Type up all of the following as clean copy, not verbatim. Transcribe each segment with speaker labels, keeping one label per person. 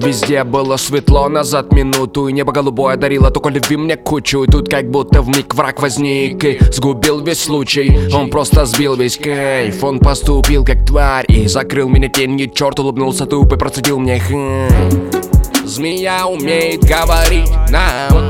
Speaker 1: Везде было светло, назад минуту, и небо голубое дарило только любви мне кучу. И тут как будто вмиг враг возник и сгубил весь случай. Он просто сбил весь кайф, он поступил как тварь и закрыл меня тенью. Черт улыбнулся тупо и процедил мне Змея умеет говорить нам,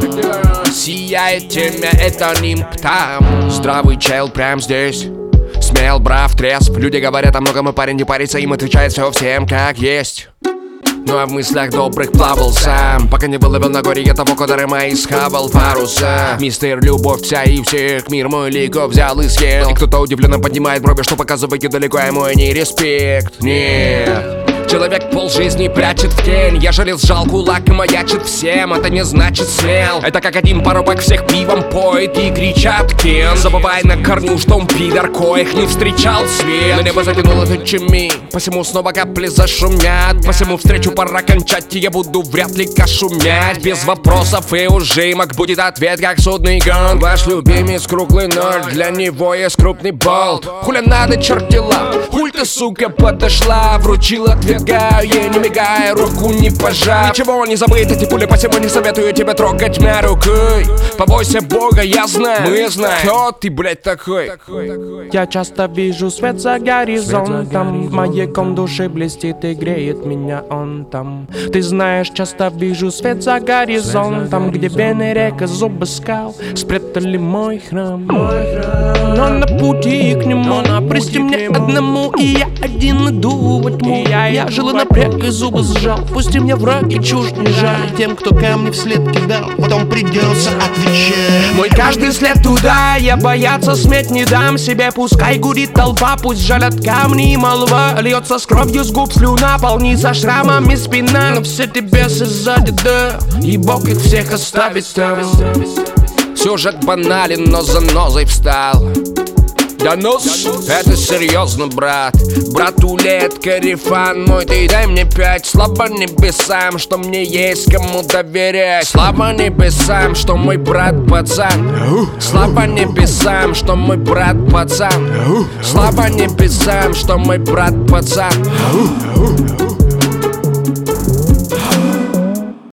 Speaker 1: сияет темя, это нимб там. Здравый чел прям здесь, смел, брав, трезв. Люди говорят о многом, и парень не парится, им отвечает все всем как есть. Ну а в мыслях добрых плавал сам, пока не выловил на горе я того, куда мои схавал паруса. Мистер Любовь вся и всех, мир мой легко взял и съел. И кто-то удивленно поднимает брови, что показывает далеко ему не респект. Нет. Человек полжизни прячет в тень. Я жалел, сжал кулак и маячит всем. Это не значит смел. Это как один парубок всех пивом поет и кричат Кен. Забывай на корню, что он пидор, коих не встречал свет. Но небо затянуло тучами, посему снова капли зашумят. Посему встречу пора кончать, и я буду вряд ли кошумять. Без вопросов и ужимок будет ответ, как судный гон. Ваш любимец круглый ноль, для него есть крупный болт. Хуля надо, черт дела, хуль ты, сука, подошла. Вручил ответ, я не мигая, руку не пожав. Ничего не забыть, эти пули, посему не советую тебе трогать меня рукой. Побойся Бога, я знаю, мы знаем, кто ты, блядь, такой.
Speaker 2: Я часто вижу свет за горизонтом, в маяком души блестит и греет меня он там. Ты знаешь, часто вижу свет за горизонтом, где вены река, зубы скал спрятали мой храм. Но на пути к нему, прости мне одному, и я один иду во тьму. Я жил и напряг, и зубы сжал. Пусти мне враг, и чушь не жаль. Тем, кто камни вслед кидал, потом придется отвечать. Мой каждый след туда, я бояться сметь не дам себе. Пускай гудит толпа, пусть жалят камни и молва. Льется с кровью с губ слюна, полнится шрамами спина. Но все эти бесы сзади, да, и Бог их всех оставит там.
Speaker 1: Сюжет банален, но занозой встал. Донос, это серьезно, брат. Братулет, корефан мой, ты дай мне 5. Слава небесам, что мне есть кому доверять. Слава небесам, что мой брат пацан. Слава небесам, что мой брат пацан. Слава небесам, что мой брат пацан.